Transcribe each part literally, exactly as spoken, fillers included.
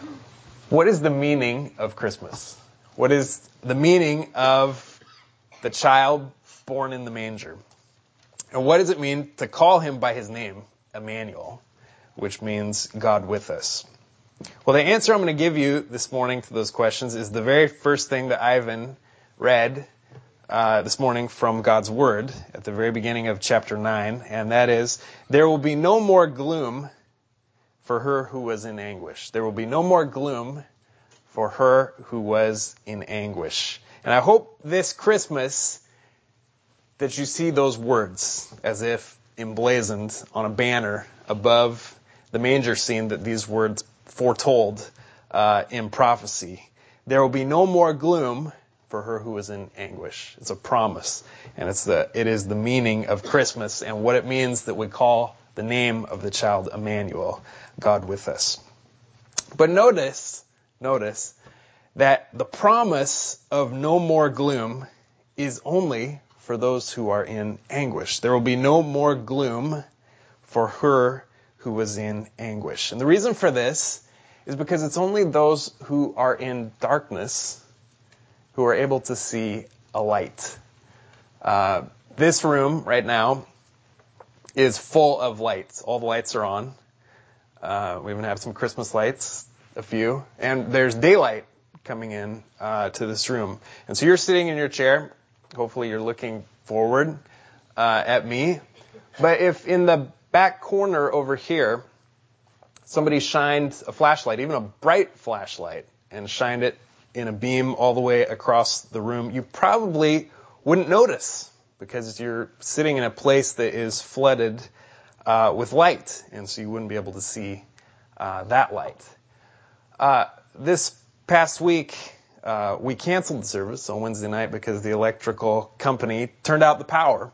What is the meaning of Christmas? What is the meaning of the child born in the manger? And what does it mean to call him by his name, Emmanuel, which means God with us? Well, the answer I'm going to give you this morning to those questions is the very first thing that Ivan read uh, this morning from God's Word at the very beginning of chapter nine, and that is, there will be no more gloom for her who was in anguish. There will be no more gloom for her who was in anguish. And I hope this Christmas that you see those words as if emblazoned on a banner above the manger scene that these words foretold uh, in prophecy. There will be no more gloom for her who is in anguish. It's a promise, and it's the it is the meaning of Christmas and what it means that we call the name of the child Emmanuel, God with us. But notice, notice that the promise of no more gloom is only for those who are in anguish. There will be no more gloom for her who was in anguish. And the reason for this is because it's only those who are in darkness who are able to see a light. Uh, this room right now is full of lights. All the lights are on. Uh, we even have some Christmas lights, a few, and there's daylight coming in uh, to this room. And so you're sitting in your chair. Hopefully you're looking forward uh, at me. But if in the back corner over here, somebody shined a flashlight, even a bright flashlight, and shined it in a beam all the way across the room, you probably wouldn't notice because you're sitting in a place that is flooded uh, with light, and so you wouldn't be able to see uh, that light. Uh, this past week, uh, we canceled the service on Wednesday night because the electrical company turned out the power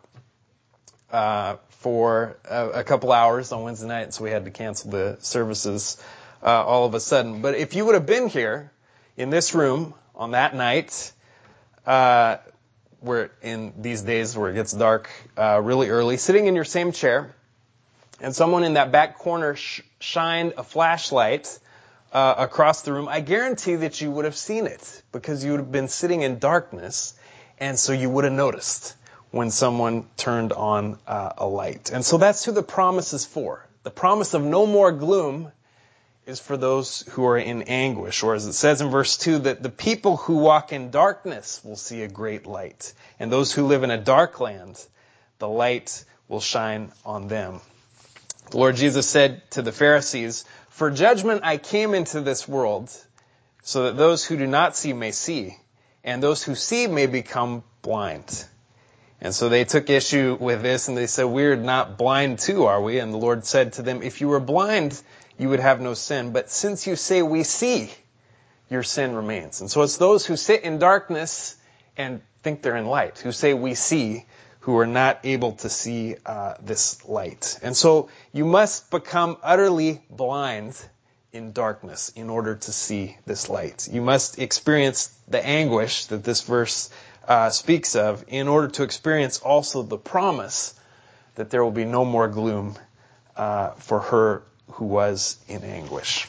uh, for a, a couple hours on Wednesday night, so we had to cancel the services uh, all of a sudden. But if you would have been here in this room on that night, uh, where in these days where it gets dark uh, really early, sitting in your same chair, and someone in that back corner sh- shined a flashlight uh, across the room, I guarantee that you would have seen it because you would have been sitting in darkness, and so you would have noticed when someone turned on uh, a light. And so that's who the promise is for. The promise of no more gloom is for those who are in anguish, or as it says in verse two, that the people who walk in darkness will see a great light, and those who live in a dark land, the light will shine on them. The Lord Jesus said to the Pharisees, "For judgment I came into this world, so that those who do not see may see, and those who see may become blind." And so they took issue with this, and they said, "We're not blind too, are we?" And the Lord said to them, "If you were blind, you would have no sin. But since you say we see, your sin remains." And so it's those who sit in darkness and think they're in light, who say we see, who are not able to see uh, this light. And so you must become utterly blind in darkness in order to see this light. You must experience the anguish that this verse uh, speaks of in order to experience also the promise that there will be no more gloom uh, for her who was in anguish.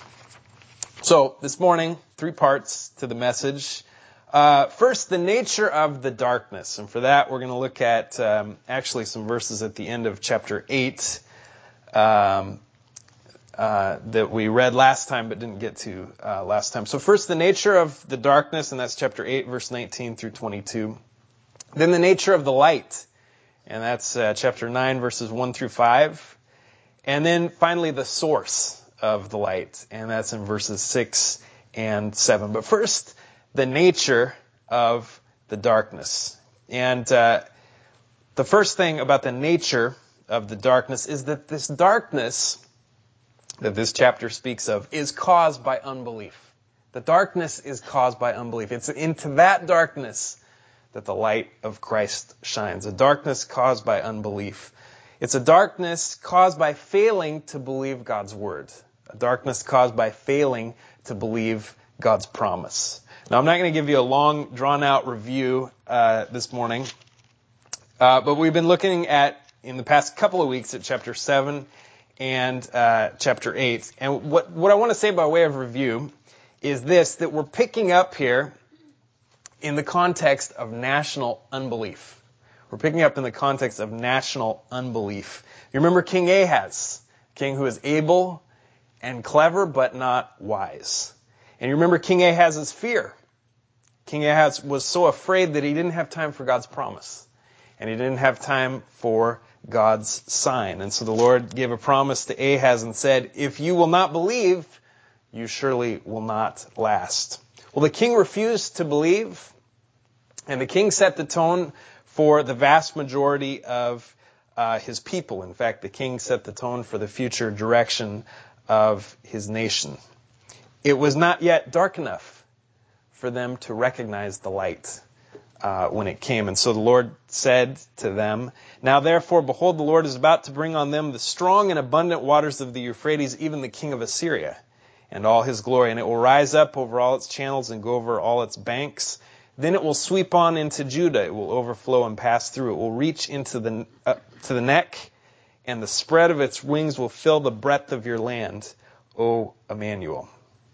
So this morning, three parts to the message. Uh, first, the nature of the darkness. And for that, we're going to look at um, actually some verses at the end of chapter eight um, uh, that we read last time but didn't get to uh, last time. So first, the nature of the darkness, and that's chapter eight, verse nineteen through twenty-two. Then the nature of the light, and that's uh, chapter nine, verses one through five. And then finally, the source of the light, and that's in verses six and seven. But first, the nature of the darkness. And uh, the first thing about the nature of the darkness is that this darkness that this chapter speaks of is caused by unbelief. The darkness is caused by unbelief. It's into that darkness that the light of Christ shines. A darkness caused by unbelief. It's a darkness caused by failing to believe God's word. A darkness caused by failing to believe God's promise. Now, I'm not going to give you a long, drawn-out review uh, this morning, uh, but we've been looking at, in the past couple of weeks, at chapter seven and uh, chapter eight. And what, what I want to say by way of review is this, that we're picking up here in the context of national unbelief. We're picking up in the context of national unbelief. You remember King Ahaz, king who is able and clever but not wise. And you remember King Ahaz's fear. King Ahaz was so afraid that he didn't have time for God's promise. And he didn't have time for God's sign. And so the Lord gave a promise to Ahaz and said, if you will not believe, you surely will not last. Well, the king refused to believe, and the king set the tone for the vast majority of uh, his people. In fact, the king set the tone for the future direction of his nation. It was not yet dark enough for them to recognize the light uh, when it came. And so the Lord said to them, now therefore, behold, the Lord is about to bring on them the strong and abundant waters of the Euphrates, even the king of Assyria, and all his glory. And it will rise up over all its channels and go over all its banks. Then it will sweep on into Judah. It will overflow and pass through. It will reach into the uh, to the neck, and the spread of its wings will fill the breadth of your land, O Emmanuel.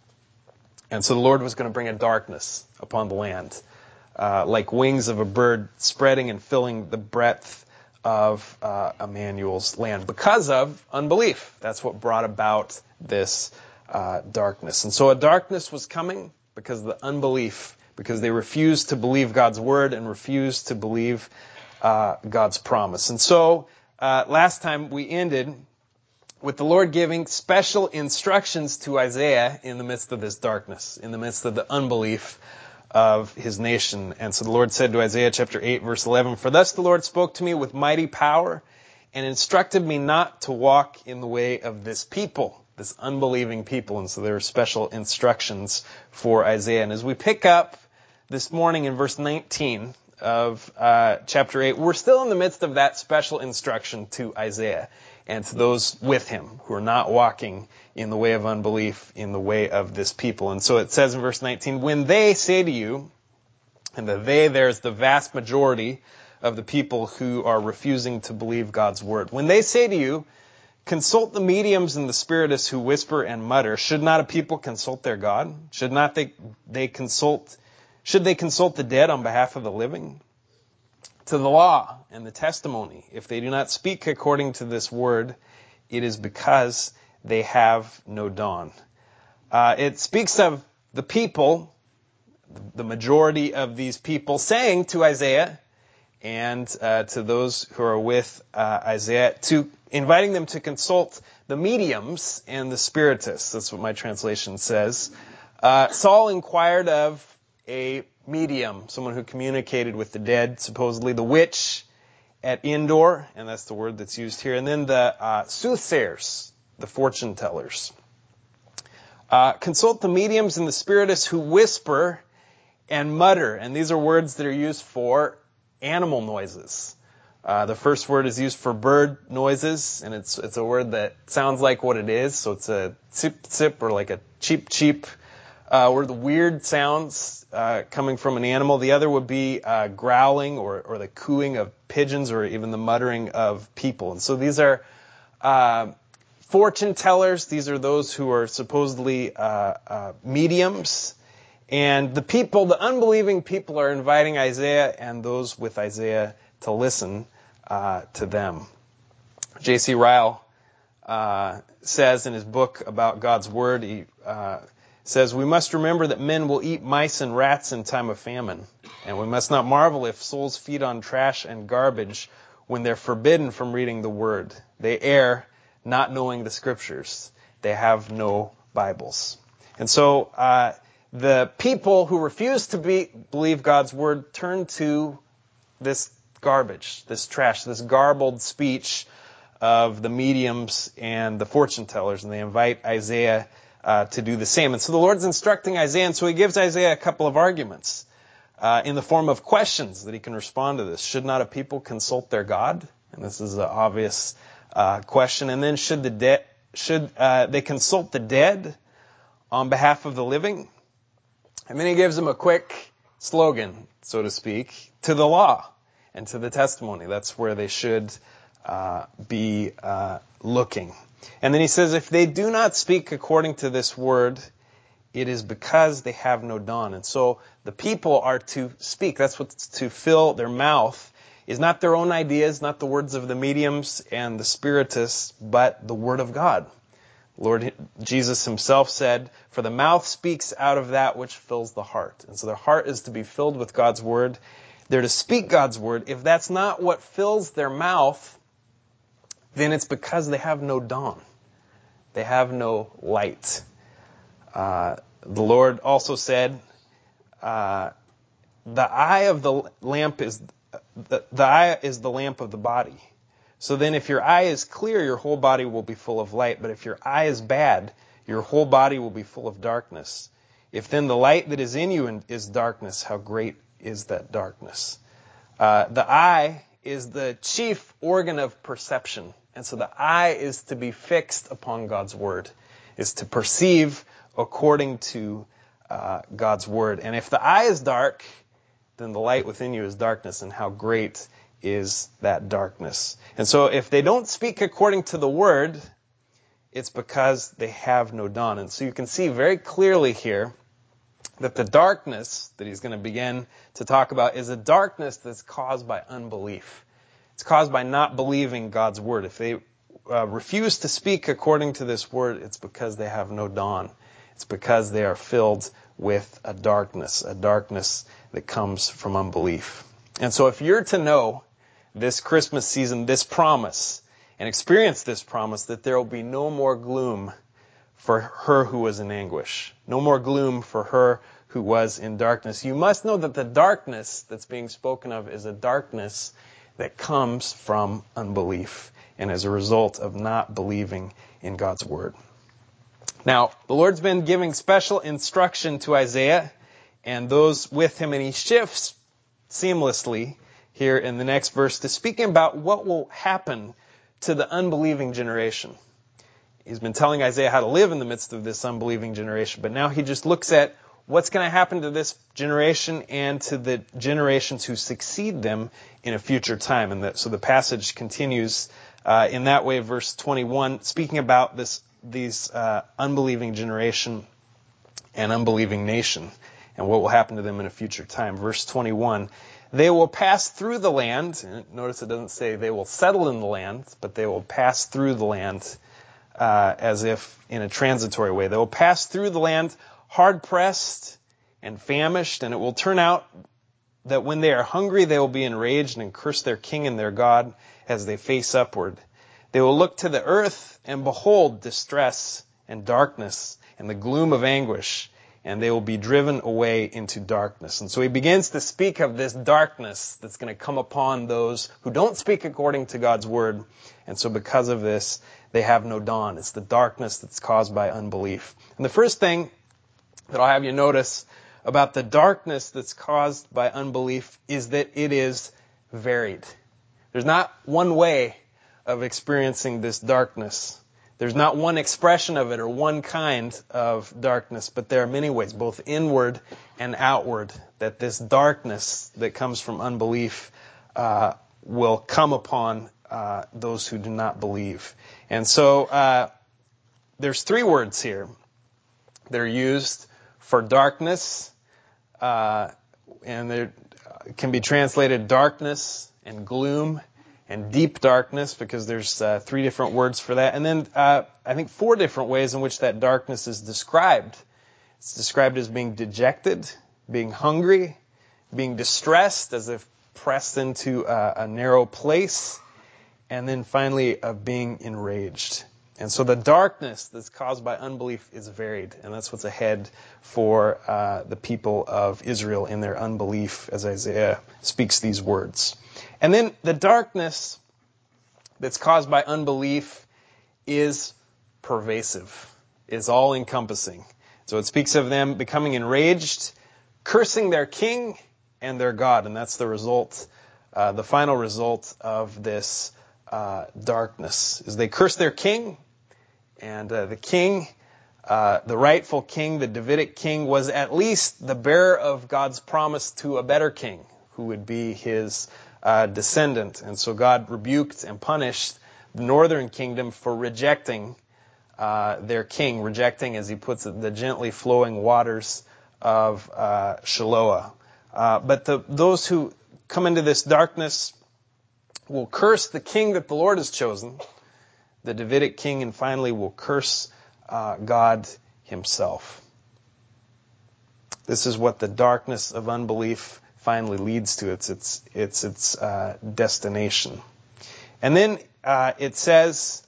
And so the Lord was going to bring a darkness upon the land, uh, like wings of a bird spreading and filling the breadth of uh, Emmanuel's land because of unbelief. That's what brought about this uh, darkness. And so a darkness was coming because of the unbelief, because they refused to believe God's word and refused to believe uh, God's promise. And so uh, last time we ended with the Lord giving special instructions to Isaiah in the midst of this darkness, in the midst of the unbelief of his nation. And so the Lord said to Isaiah chapter eight, verse eleven, for thus the Lord spoke to me with mighty power and instructed me not to walk in the way of this people, this unbelieving people. And so there are special instructions for Isaiah. And as we pick up this morning in verse nineteen of uh, chapter eight, we're still in the midst of that special instruction to Isaiah and to those with him who are not walking in the way of unbelief, in the way of this people. And so it says in verse nineteen, when they say to you, and the they, there's the vast majority of the people who are refusing to believe God's word. When they say to you, consult the mediums and the spiritists who whisper and mutter, should not a people consult their God? Should not they, they consult, should they consult the dead on behalf of the living? To the law and the testimony, if they do not speak according to this word, it is because they have no dawn. Uh, it speaks of the people, the majority of these people, saying to Isaiah and uh, to those who are with uh, Isaiah, to inviting them to consult the mediums and the spiritists. That's what my translation says. Uh, Saul inquired of a medium, someone who communicated with the dead, supposedly the witch at Endor, and that's the word that's used here, and then the uh, soothsayers, the fortune tellers. Uh, consult the mediums and the spiritists who whisper and mutter, and these are words that are used for animal noises. Uh, the first word is used for bird noises, and it's it's a word that sounds like what it is, so it's a tsip tsip or like a cheep cheep. Uh, were the weird sounds uh, coming from an animal. The other would be uh, growling or, or the cooing of pigeons or even the muttering of people. And so these are uh, fortune tellers. These are those who are supposedly uh, uh, mediums. And the people, the unbelieving people, are inviting Isaiah and those with Isaiah to listen uh, to them. J C Ryle uh, says in his book about God's Word, he uh, says, we must remember that men will eat mice and rats in time of famine, and we must not marvel if souls feed on trash and garbage when they're forbidden from reading the Word. They err, not knowing the Scriptures. They have no Bibles. And so uh, the people who refuse to be, believe God's Word turn to this garbage, this trash, this garbled speech of the mediums and the fortune tellers, and they invite Isaiah Uh, to do the same. And so the Lord's instructing Isaiah, and so he gives Isaiah a couple of arguments uh, in the form of questions that he can respond to this. Should not a people consult their God? And this is an obvious uh, question. And then should the de- should uh, they consult the dead on behalf of the living? And then he gives them a quick slogan, so to speak, to the law and to the testimony. That's where they should uh, be uh, looking. And then he says, if they do not speak according to this word, it is because they have no dawn. And so the people are to speak. That's what's to fill their mouth, is not their own ideas, not the words of the mediums and the spiritists, but the word of God. Lord Jesus himself said, for the mouth speaks out of that which fills the heart. And so their heart is to be filled with God's word. They're to speak God's word. If that's not what fills their mouth, then it's because they have no dawn. They have no light. Uh, the Lord also said, uh, the eye of the lamp is, the, the eye is the lamp of the body. So then if your eye is clear, your whole body will be full of light. But if your eye is bad, your whole body will be full of darkness. If then the light that is in you is darkness, how great is that darkness? Uh, the eye is the chief organ of perception. And so the eye is to be fixed upon God's word, is to perceive according to uh, God's word. And if the eye is dark, then the light within you is darkness, and how great is that darkness. And so if they don't speak according to the word, it's because they have no dawn. And so you can see very clearly here that the darkness that he's going to begin to talk about is a darkness that's caused by unbelief. It's caused by not believing God's word. If they uh, refuse to speak according to this word, it's because they have no dawn. It's because they are filled with a darkness, a darkness that comes from unbelief. And so if you're to know this Christmas season, this promise, and experience this promise that there will be no more gloom for her who was in anguish, no more gloom for her who was in darkness, you must know that the darkness that's being spoken of is a darkness that comes from unbelief and as a result of not believing in God's word. Now, the Lord's been giving special instruction to Isaiah and those with him, and he shifts seamlessly here in the next verse to speaking about what will happen to the unbelieving generation. He's been telling Isaiah how to live in the midst of this unbelieving generation, but now he just looks at what's going to happen to this generation and to the generations who succeed them in a future time. And the, so the passage continues uh, in that way, verse twenty-one, speaking about this these uh, unbelieving generation and unbelieving nation and what will happen to them in a future time. Verse twenty-one, they will pass through the land. Notice it doesn't say they will settle in the land, but they will pass through the land uh, as if in a transitory way. They will pass through the land hard-pressed and famished, and it will turn out that when they are hungry, they will be enraged and curse their king and their God as they face upward. They will look to the earth and behold distress and darkness and the gloom of anguish, and they will be driven away into darkness. And so he begins to speak of this darkness that's going to come upon those who don't speak according to God's word. And so because of this, they have no dawn. It's the darkness that's caused by unbelief. And the first thing that I'll have you notice about the darkness that's caused by unbelief is that it is varied. There's not one way of experiencing this darkness. There's not one expression of it or one kind of darkness, but there are many ways, both inward and outward, that this darkness that comes from unbelief uh, will come upon uh, those who do not believe. And so uh, there's three words here that are used for darkness, uh, and they can be translated darkness and gloom and deep darkness, because there's uh, three different words for that. And then uh, I think four different ways in which that darkness is described. It's described as being dejected, being hungry, being distressed as if pressed into a, a narrow place, and then finally of being enraged. And so the darkness that's caused by unbelief is varied, and that's what's ahead for uh, the people of Israel in their unbelief as Isaiah speaks these words. And then the darkness that's caused by unbelief is pervasive, is all-encompassing. So it speaks of them becoming enraged, cursing their king and their God, and that's the result, uh, the final result of this uh, darkness, is they curse their king. And uh, the king, uh, the rightful king, the Davidic king, was at least the bearer of God's promise to a better king who would be his uh, descendant. And so God rebuked and punished the northern kingdom for rejecting uh, their king, rejecting, as he puts it, the gently flowing waters of uh, Shiloah. Uh, but the, those who come into this darkness will curse the king that the Lord has chosen, the Davidic king, and finally will curse uh, God himself. This is what the darkness of unbelief finally leads to. It's its it's its uh, destination. And then uh, it says,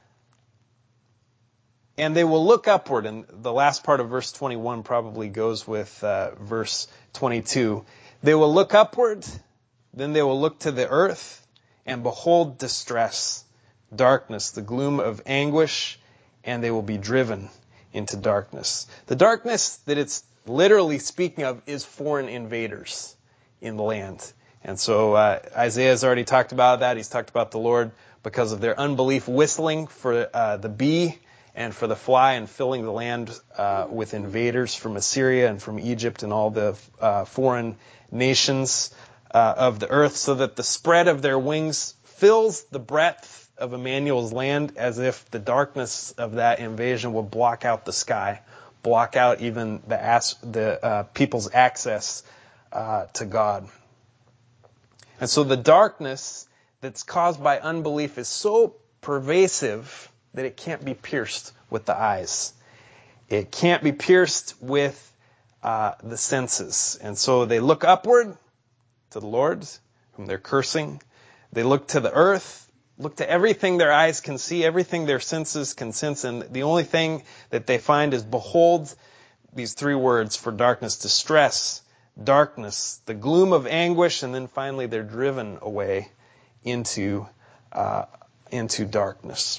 and they will look upward. And the last part of verse twenty-one probably goes with uh, verse twenty-two. They will look upward, then they will look to the earth, and behold distress, darkness, the gloom of anguish, and they will be driven into darkness. The darkness that it's literally speaking of is foreign invaders in the land. And so uh, Isaiah has already talked about that. He's talked about the Lord because of their unbelief whistling for uh, the bee and for the fly and filling the land uh, with invaders from Assyria and from Egypt and all the uh, foreign nations uh, of the earth, so that the spread of their wings fills the breadth of Emmanuel's land, as if the darkness of that invasion will block out the sky, block out even the as- the uh, people's access uh, to God. And so the darkness that's caused by unbelief is so pervasive that it can't be pierced with the eyes. It can't be pierced with uh, the senses. And so they look upward to the Lord, whom they're cursing. They look to the earth, look to everything their eyes can see, everything their senses can sense, and the only thing that they find is, behold, these three words for darkness: distress, darkness, the gloom of anguish, and then finally they're driven away into uh, into darkness.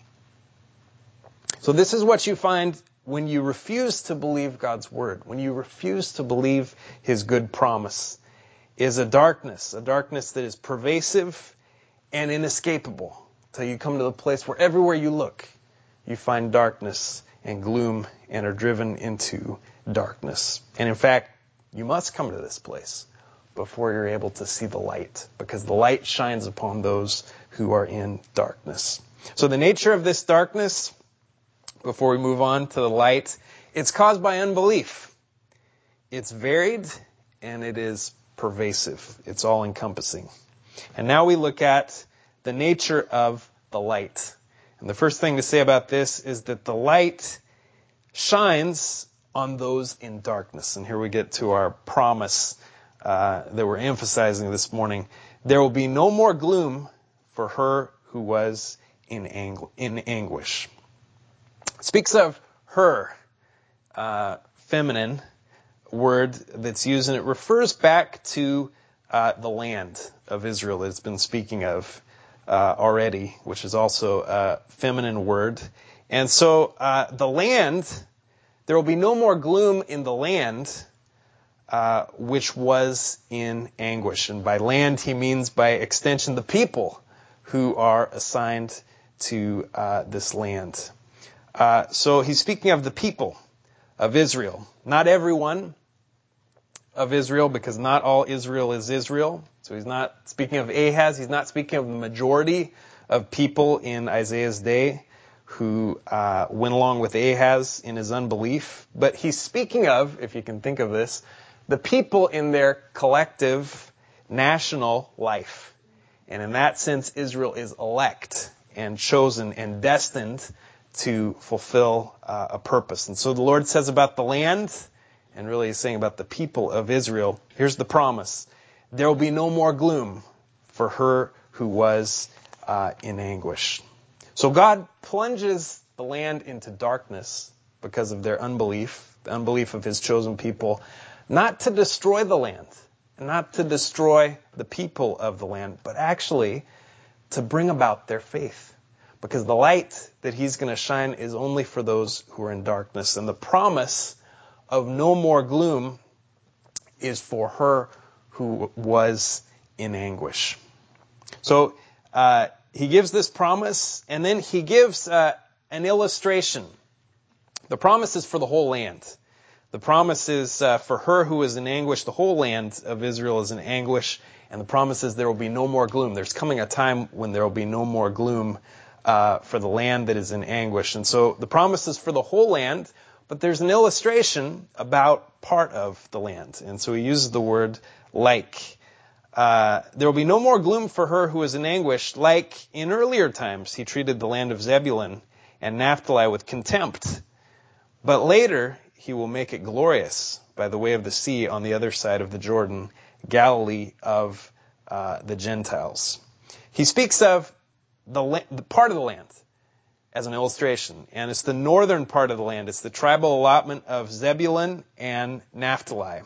So this is what you find when you refuse to believe God's word, when you refuse to believe his good promise, is a darkness, a darkness that is pervasive and inescapable, till you come to the place where everywhere you look, you find darkness and gloom and are driven into darkness. And in fact, you must come to this place before you're able to see the light, because the light shines upon those who are in darkness. So the nature of this darkness, before we move on to the light, it's caused by unbelief. It's varied and it is pervasive. It's all-encompassing. And now we look at the nature of the light. And the first thing to say about this is that the light shines on those in darkness. And here we get to our promise uh, that we're emphasizing this morning. There will be no more gloom for her who was in, angu- in anguish. It speaks of her, uh, feminine word that's used, and it refers back to uh, the land of Israel that it's been speaking of uh, already, which is also a feminine word. And so uh, the land, there will be no more gloom in the land uh, which was in anguish. And by land, he means by extension the people who are assigned to uh, this land. Uh, so he's speaking of the people of Israel. Not everyone of Israel, because not all Israel is Israel. So he's not speaking of Ahaz. He's not speaking of the majority of people in Isaiah's day who uh, went along with Ahaz in his unbelief. But he's speaking of, if you can think of this, the people in their collective national life. And in that sense, Israel is elect and chosen and destined to fulfill uh, a purpose. And so the Lord says about the land, and really he's saying about the people of Israel, here's the promise: there will be no more gloom for her who was uh, in anguish. So God plunges the land into darkness because of their unbelief, the unbelief of his chosen people, not to destroy the land, not to destroy the people of the land, but actually to bring about their faith. Because the light that he's going to shine is only for those who are in darkness. And the promise of no more gloom is for her who was in anguish. So uh, he gives this promise, and then he gives uh, an illustration. The promise is for the whole land. The promise is uh, for her who is in anguish. The whole land of Israel is in anguish. And the promise is there will be no more gloom. There's coming a time when there will be no more gloom uh, for the land that is in anguish. And so the promise is for the whole land, but there's an illustration about part of the land. And so he uses the word like. Uh, there will be no more gloom for her who is in anguish, like in earlier times he treated the land of Zebulun and Naphtali with contempt. But later he will make it glorious by the way of the sea on the other side of the Jordan, Galilee of uh, the Gentiles. He speaks of the, la- the part of the land as an illustration, and it's the northern part of the land. It's the tribal allotment of Zebulun and Naphtali.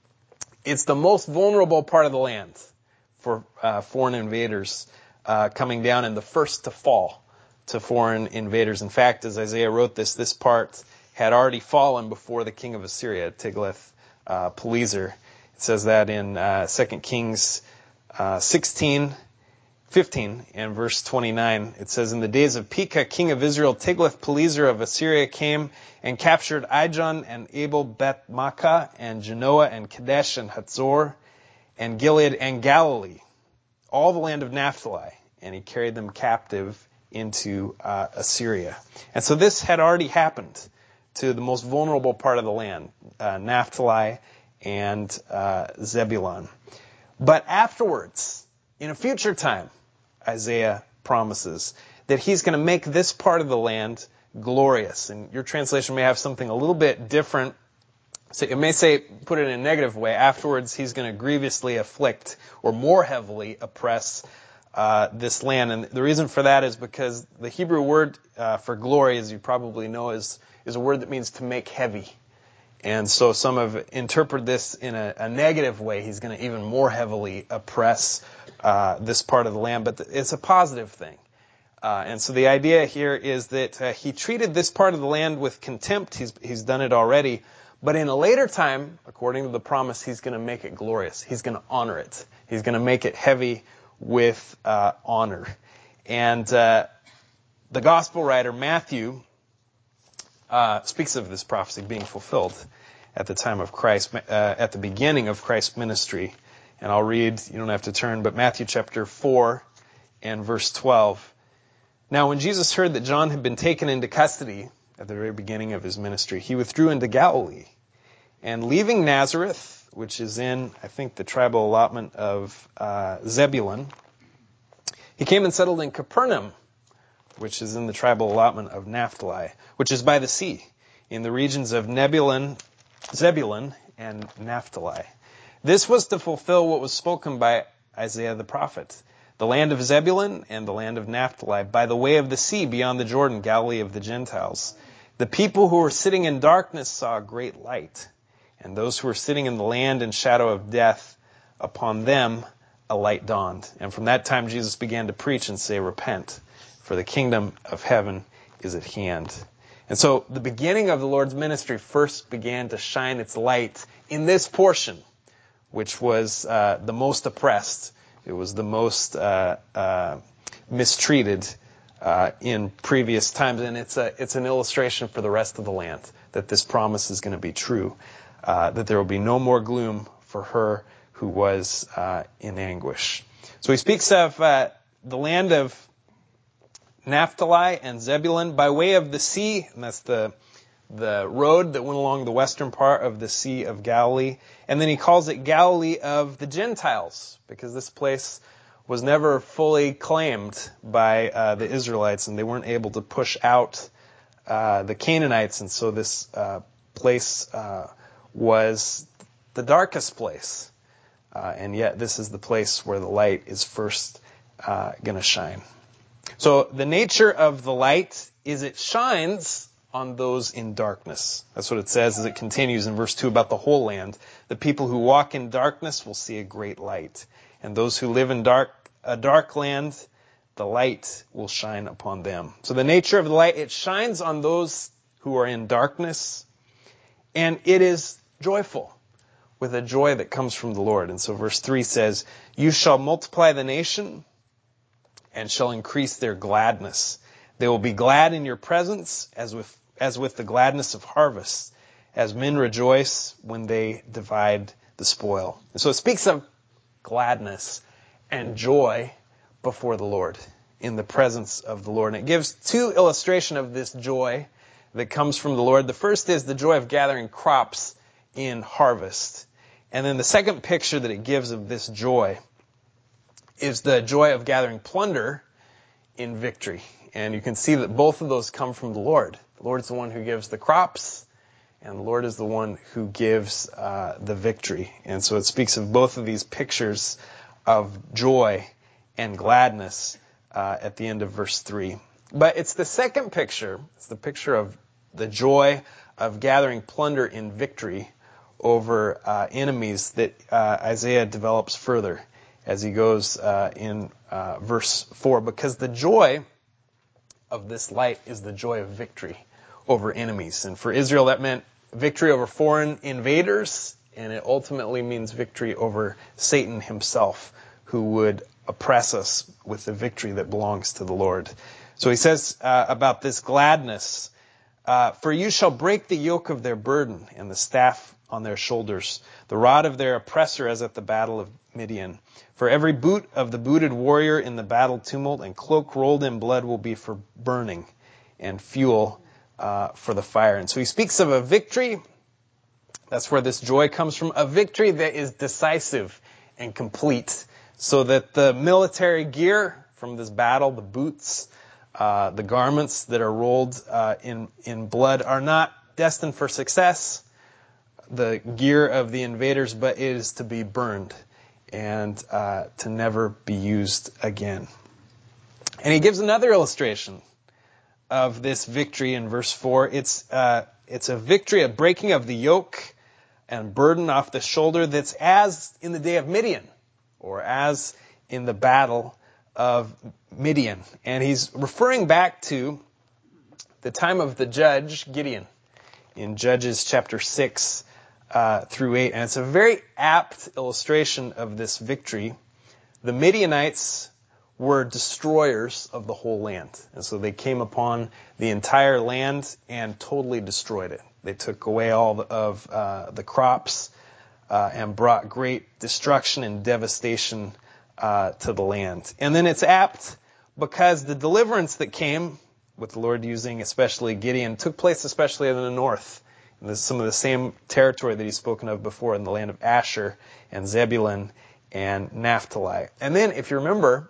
It's the most vulnerable part of the land for uh, foreign invaders uh, coming down, and the first to fall to foreign invaders. In fact, as Isaiah wrote this, this part had already fallen before the king of Assyria, Tiglath-Pileser. It says that in uh, Second Kings uh, sixteen, fifteen, and verse twenty-nine. It says, in the days of Pekah, king of Israel, Tiglath-Pileser of Assyria came and captured Ijon and Abel-Beth-Maachah and Genoa and Kadesh and Hatzor and Gilead and Galilee, all the land of Naphtali, and he carried them captive into uh, Assyria. And so this had already happened to the most vulnerable part of the land, uh, Naphtali and uh, Zebulun. But afterwards, in a future time, Isaiah promises that he's going to make this part of the land glorious. And your translation may have something a little bit different. So it may say, put it in a negative way, afterwards he's going to grievously afflict or more heavily oppress uh, this land. And the reason for that is because the Hebrew word uh, for glory, as you probably know, is, is a word that means to make heavy. And so some have interpreted this in a, a negative way. He's going to even more heavily oppress uh, this part of the land. But it's a positive thing. Uh, and so the idea here is that uh, he treated this part of the land with contempt. He's, he's done it already. But in a later time, according to the promise, he's going to make it glorious. He's going to honor it. He's going to make it heavy with uh, honor. And uh, the gospel writer, Matthew, uh, speaks of this prophecy being fulfilled at the time of Christ, uh, at the beginning of Christ's ministry. And I'll read, you don't have to turn, but Matthew chapter four and verse twelve. Now when Jesus heard that John had been taken into custody at the very beginning of his ministry, he withdrew into Galilee. And leaving Nazareth, which is in, I think, the tribal allotment of uh, Zebulun, he came and settled in Capernaum, which is in the tribal allotment of Naphtali, which is by the sea, in the regions of Nebulun, Zebulun and Naphtali. This was to fulfill what was spoken by Isaiah the prophet. The land of Zebulun and the land of Naphtali, by the way of the sea beyond the Jordan, Galilee of the Gentiles. The people who were sitting in darkness saw a great light, and those who were sitting in the land and shadow of death, upon them a light dawned. And from that time Jesus began to preach and say, repent, for the kingdom of heaven is at hand. And so the beginning of the Lord's ministry first began to shine its light in this portion, which was uh, the most oppressed. It was the most uh, uh, mistreated uh, in previous times, and it's a it's an illustration for the rest of the land that this promise is going to be true, uh, that there will be no more gloom for her who was uh, in anguish. So he speaks of uh, the land of Naphtali and Zebulun by way of the sea, and that's the the road that went along the western part of the Sea of Galilee. And then he calls it Galilee of the Gentiles, because this place was never fully claimed by uh, the Israelites, and they weren't able to push out uh, the Canaanites. And so this uh, place uh, was the darkest place. Uh, and yet this is the place where the light is first uh, going to shine. So the nature of the light is it shines on those in darkness. That's what it says as it continues in verse two about the whole land. The people who walk in darkness will see a great light. And those who live in dark a dark land, the light will shine upon them. So the nature of the light, it shines on those who are in darkness. And it is joyful, with a joy that comes from the Lord. And so verse three says, you shall multiply the nation and shall increase their gladness. They will be glad in your presence as with as with the gladness of harvest, as men rejoice when they divide the spoil. And so it speaks of gladness, and joy before the Lord, in the presence of the Lord. And it gives two illustrations of this joy that comes from the Lord. The first is the joy of gathering crops in harvest. And then the second picture that it gives of this joy is the joy of gathering plunder in victory. And you can see that both of those come from the Lord. The Lord is the one who gives the crops, and the Lord is the one who gives uh, the victory. And so it speaks of both of these pictures of joy and gladness uh, at the end of verse three. But it's the second picture, it's the picture of the joy of gathering plunder in victory over uh, enemies that uh, Isaiah develops further as he goes uh, in uh, verse four. Because the joy of this light is the joy of victory over enemies. And for Israel, that meant victory over foreign invaders, and it ultimately means victory over Satan himself, who would oppress us with the victory that belongs to the Lord. So he says uh, about this gladness, uh, for you shall break the yoke of their burden and the staff on their shoulders, the rod of their oppressor as at the battle of Midian. For every boot of the booted warrior in the battle tumult and cloak rolled in blood will be for burning and fuel uh, for the fire. And so he speaks of a victory. That's where this joy comes from. A victory that is decisive and complete, so that the military gear from this battle, the boots, uh, the garments that are rolled uh, in, in blood are not destined for success, the gear of the invaders, but it is to be burned and uh, to never be used again. And he gives another illustration of this victory in verse four. It's uh, it's a victory, a breaking of the yoke and burden off the shoulder that's as in the day of Midian, or as in the battle of Midian. And he's referring back to the time of the judge, Gideon, in Judges chapter six uh, through eight. And it's a very apt illustration of this victory. The Midianites were destroyers of the whole land. And so they came upon the entire land and totally destroyed it. They took away all of uh, the crops uh, and brought great destruction and devastation uh, to the land. And then it's apt because the deliverance that came with the Lord using especially Gideon took place especially in the north. And this is some of the same territory that he's spoken of before in the land of Asher and Zebulun and Naphtali. And then, if you remember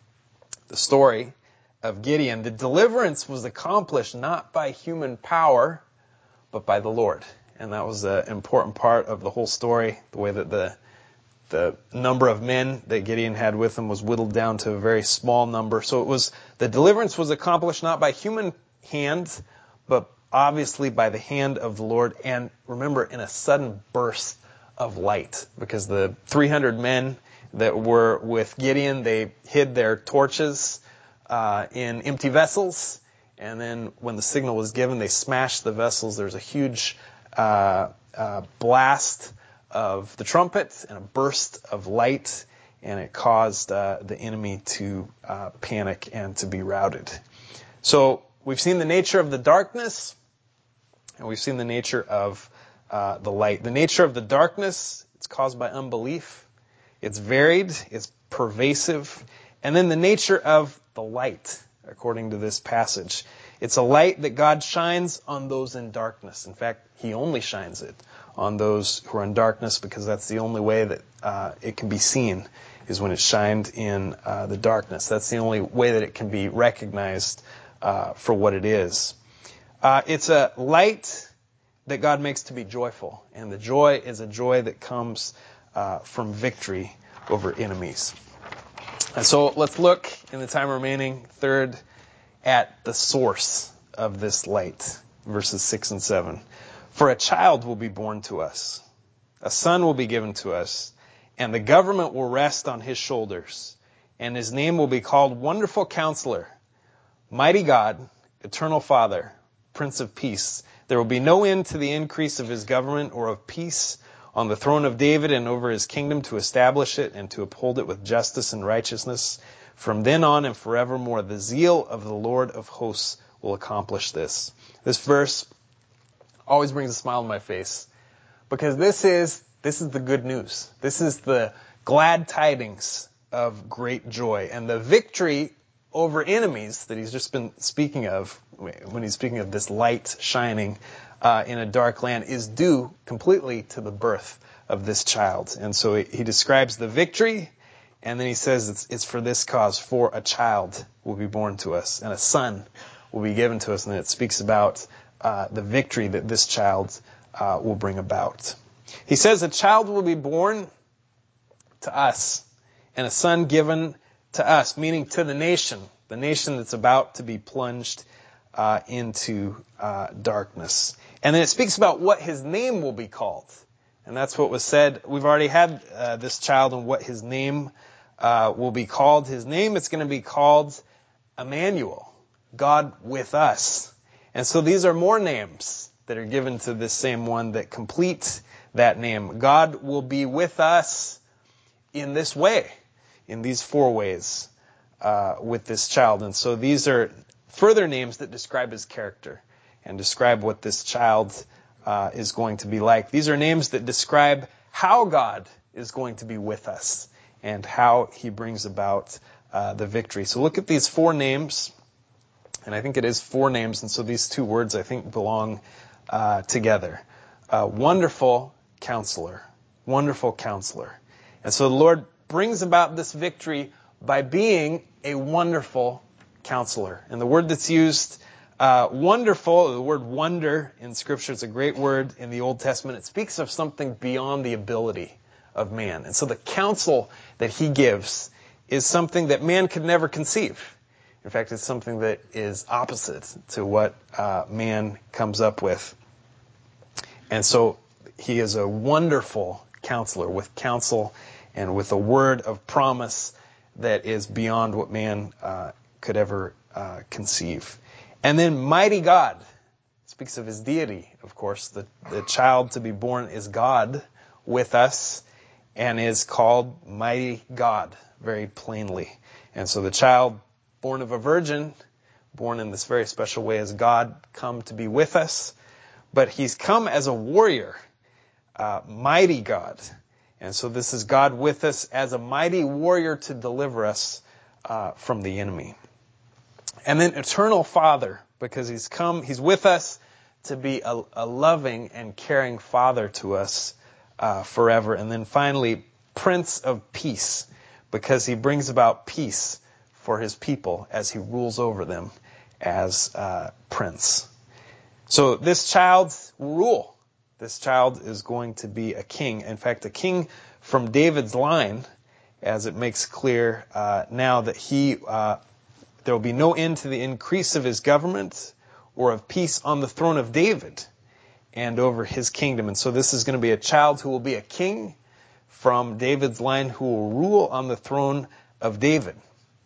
the story of Gideon, the deliverance was accomplished not by human power, but by the Lord. And that was an important part of the whole story, the way that the the number of men that Gideon had with him was whittled down to a very small number. So it was, the deliverance was accomplished not by human hand, but obviously by the hand of the Lord. And remember, in a sudden burst of light, because the three hundred men that were with Gideon, they hid their torches uh, in empty vessels. And then when the signal was given, they smashed the vessels. There's a huge uh, uh, blast of the trumpet and a burst of light, and it caused uh, the enemy to uh, panic and to be routed. So we've seen the nature of the darkness, and we've seen the nature of uh, the light. The nature of the darkness, it's caused by unbelief. It's varied, it's pervasive. And then the nature of the light, according to this passage. It's a light that God shines on those in darkness. In fact, He only shines it on those who are in darkness, because that's the only way that uh, it can be seen, is when it's shined in uh, the darkness. That's the only way that it can be recognized uh, for what it is. Uh, it's a light that God makes to be joyful, and the joy is a joy that comes uh, from victory over enemies. And so let's look, in the time remaining, third, at the source of this light, verses six and seven. For a child will be born to us, a son will be given to us, and the government will rest on his shoulders, and his name will be called Wonderful Counselor, Mighty God, Eternal Father, Prince of Peace. There will be no end to the increase of his government or of peace on the throne of David and over his kingdom, to establish it and to uphold it with justice and righteousness from then on and forevermore. The zeal of the Lord of hosts will accomplish this. This verse always brings a smile on my face, because this is this is the good news. This is the glad tidings of great joy. And the victory over enemies that he's just been speaking of, when he's speaking of this light shining uh, in a dark land, is due completely to the birth of this child. And so he describes the victory, and then he says it's, it's for this cause, for a child will be born to us, and a son will be given to us. And then it speaks about uh, the victory that this child uh, will bring about. He says a child will be born to us, and a son given to us, meaning to the nation, the nation that's about to be plunged uh, into uh, darkness. And then it speaks about what his name will be called. And that's what was said. We've already had uh, this child and what his name uh, will be called. His name is going to be called Emmanuel, God with us. And so these are more names that are given to this same one that complete that name. God will be with us in this way, in these four ways uh, with this child. And so these are further names that describe his character and describe what this child uh, is going to be like. These are names that describe how God is going to be with us and how he brings about uh, the victory. So look at these four names, and I think it is four names, and so these two words I think belong uh, together. Uh, wonderful Counselor. Wonderful Counselor. And so the Lord brings about this victory by being a wonderful Counselor. And the word that's used, uh, wonderful, the word wonder in Scripture, is a great word in the Old Testament. It speaks of something beyond the ability of man. And so the counsel that he gives is something that man could never conceive. In fact, it's something that is opposite to what uh, man comes up with. And so he is a wonderful Counselor with counsel and with a word of promise that is beyond what man uh, could ever uh, conceive. And then mighty God speaks of his deity, of course. The, the child to be born is God with us and is called mighty God, very plainly. And so the child born of a virgin, born in this very special way as God, come to be with us. But he's come as a warrior, uh, mighty God. And so this is God with us as a mighty warrior to deliver us uh, from the enemy. And then eternal Father, because he's come, he's with us to be a, a loving and caring Father to us uh, forever. And then finally, Prince of Peace, because he brings about peace for his people as he rules over them as uh, Prince. So this child will rule. This child is going to be a king. In fact, a king from David's line, as it makes clear uh, now that he, uh, there will be no end to the increase of his government or of peace on the throne of David and over his kingdom. And so this is going to be a child who will be a king from David's line who will rule on the throne of David.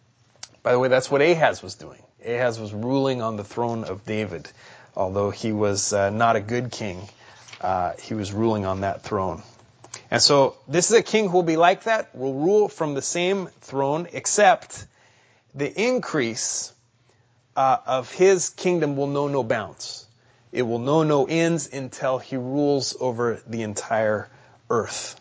By the way, that's what Ahaz was doing. Ahaz was ruling on the throne of David. Although he was uh, not a good king, uh, he was ruling on that throne. And so this is a king who will be like that, will rule from the same throne, except the increase uh, of his kingdom will know no bounds. It will know no ends until he rules over the entire earth.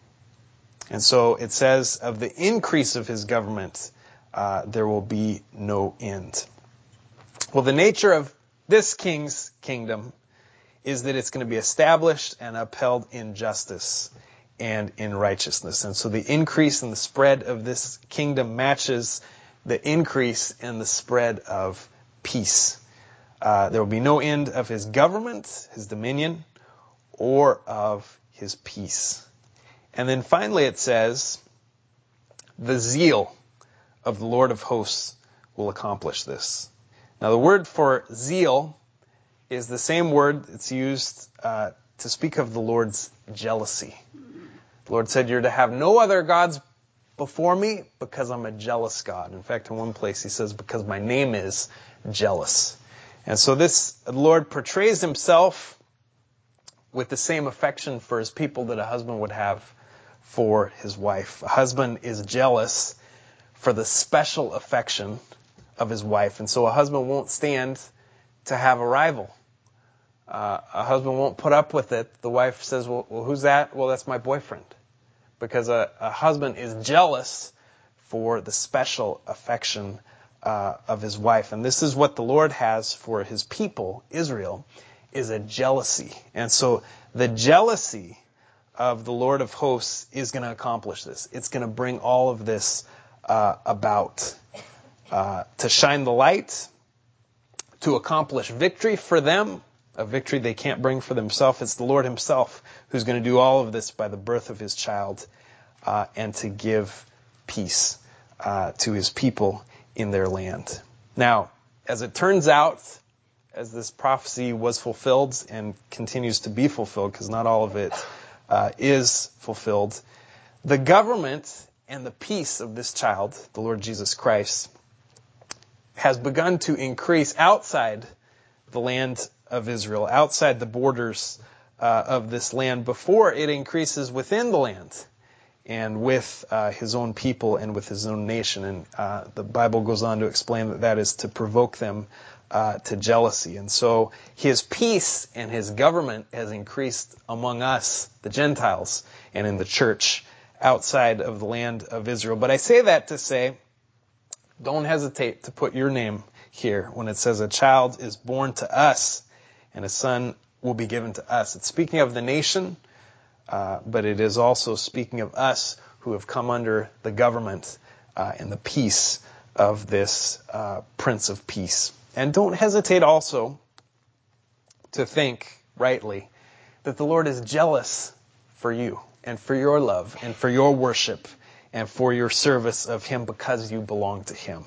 And so it says of the increase of his government, uh, there will be no end. Well, the nature of this king's kingdom is that it's going to be established and upheld in justice and in righteousness. And so the increase and the spread of this kingdom matches the increase and the spread of peace. Uh, there will be no end of his government, his dominion, or of his peace. And then finally it says, the zeal of the Lord of hosts will accomplish this. Now the word for zeal is the same word that's used uh, to speak of the Lord's jealousy. The Lord said, you're to have no other gods before me because I'm a jealous God. In fact, in one place he says, because my name is jealous. And so this, the Lord portrays himself with the same affection for his people that a husband would have for his wife. A husband is jealous for the special affection of his wife. And so a husband won't stand to have a rival. Uh, a husband won't put up with it. The wife says, well, well, who's that? Well, that's my boyfriend. because a, a husband is jealous for the special affection uh, of his wife. And this is what the Lord has for his people, Israel, is a jealousy. And so the jealousy of the Lord of hosts is going to accomplish this. It's going to bring all of this uh, about. Uh, to shine the light, to accomplish victory for them, a victory they can't bring for themselves. It's the Lord himself who's going to do all of this by the birth of his child, uh, and to give peace uh, to his people in their land. Now, as it turns out, as this prophecy was fulfilled and continues to be fulfilled, because not all of it uh, is fulfilled, the government and the peace of this child, the Lord Jesus Christ, has begun to increase outside the land of Israel, outside the borders uh, of this land, before it increases within the land and with uh, his own people and with his own nation. And uh, the Bible goes on to explain that that is to provoke them uh, to jealousy. And so his peace and his government has increased among us, the Gentiles, and in the church outside of the land of Israel. But I say that to say, don't hesitate to put your name here when it says a child is born to us and a son will be given to us. It's speaking of the nation, uh, but it is also speaking of us who have come under the government uh, and the peace of this uh, Prince of Peace. And don't hesitate also to think rightly that the Lord is jealous for you and for your love and for your worship and for your service of him because you belong to him.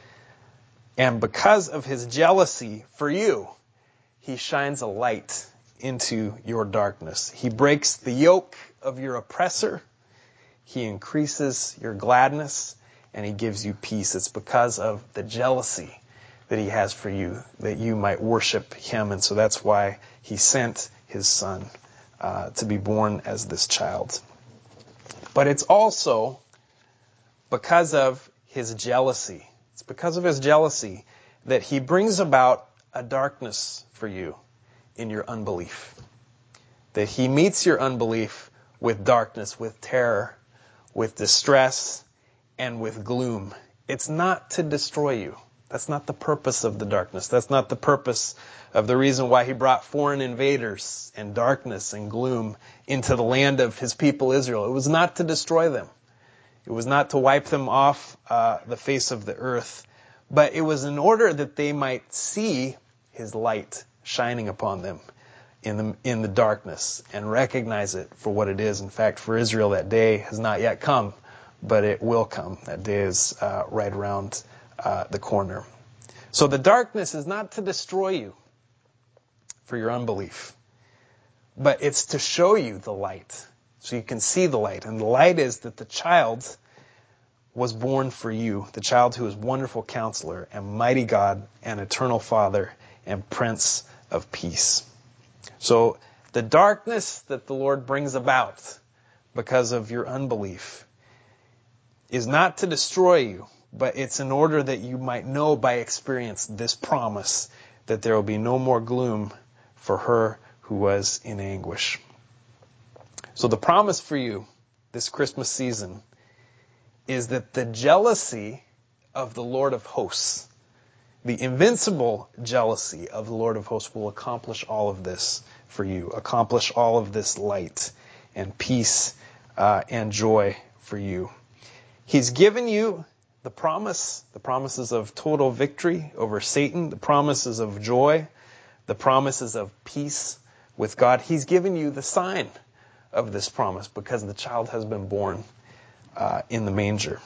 And because of his jealousy for you, he shines a light into your darkness. He breaks the yoke of your oppressor. He increases your gladness, and he gives you peace. It's because of the jealousy that he has for you, that you might worship him. And so that's why he sent his son uh, to be born as this child. But it's also because of his jealousy. It's because of his jealousy that he brings about a darkness for you in your unbelief. That he meets your unbelief with darkness, with terror, with distress, and with gloom. It's not to destroy you. That's not the purpose of the darkness. That's not the purpose of the reason why he brought foreign invaders and darkness and gloom into the land of his people Israel. It was not to destroy them. It was not to wipe them off uh, the face of the earth, but it was in order that they might see his light shining upon them in the in the darkness and recognize it for what it is. In fact, for Israel, that day has not yet come, but it will come. That day is uh, right around uh, the corner. So the darkness is not to destroy you for your unbelief, but it's to show you the light. So you can see the light. And the light is that the child was born for you, the child who is wonderful counselor and mighty God and eternal Father and Prince of Peace. So the darkness that the Lord brings about because of your unbelief is not to destroy you, but it's in order that you might know by experience this promise that there will be no more gloom for her who was in anguish. So the promise for you this Christmas season is that the jealousy of the Lord of hosts, the invincible jealousy of the Lord of hosts, will accomplish all of this for you, accomplish all of this light and peace uh, and joy for you. He's given you the promise, the promises of total victory over Satan, the promises of joy, the promises of peace with God. He's given you the sign of this promise because the child has been born uh, in the manger.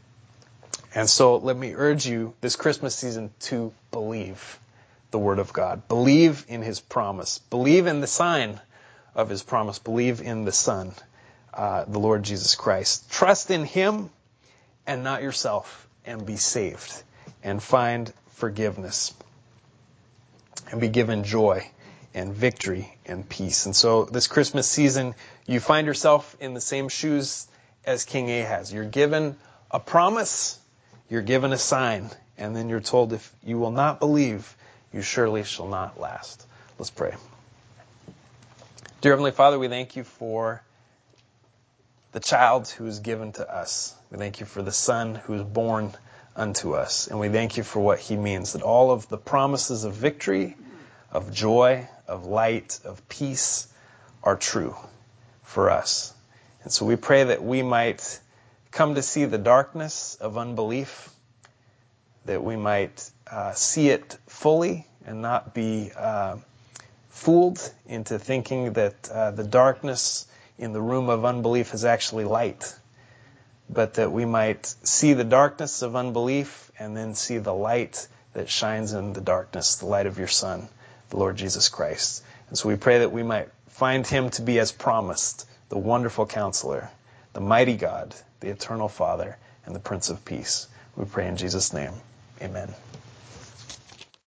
And so let me urge you this Christmas season to believe the Word of God. Believe in His promise. Believe in the sign of His promise. Believe in the Son, uh, the Lord Jesus Christ. Trust in Him and not yourself, and be saved and find forgiveness and be given joy and victory and peace. And so this Christmas season, you find yourself in the same shoes as King Ahaz. You're given a promise, you're given a sign, and then you're told if you will not believe, you surely shall not last. Let's pray. Dear Heavenly Father, we thank you for the child who is given to us. We thank you for the Son who is born unto us. And we thank you for what he means, that all of the promises of victory, of joy, of light, of peace are true for us. And so we pray that we might come to see the darkness of unbelief, that we might uh, see it fully and not be uh, fooled into thinking that uh, the darkness in the room of unbelief is actually light, but that we might see the darkness of unbelief and then see the light that shines in the darkness, the light of your Son, the Lord Jesus Christ. And so we pray that we might find him to be as promised, the wonderful Counselor, the mighty God, the eternal Father, and the Prince of Peace. We pray in Jesus' name. Amen.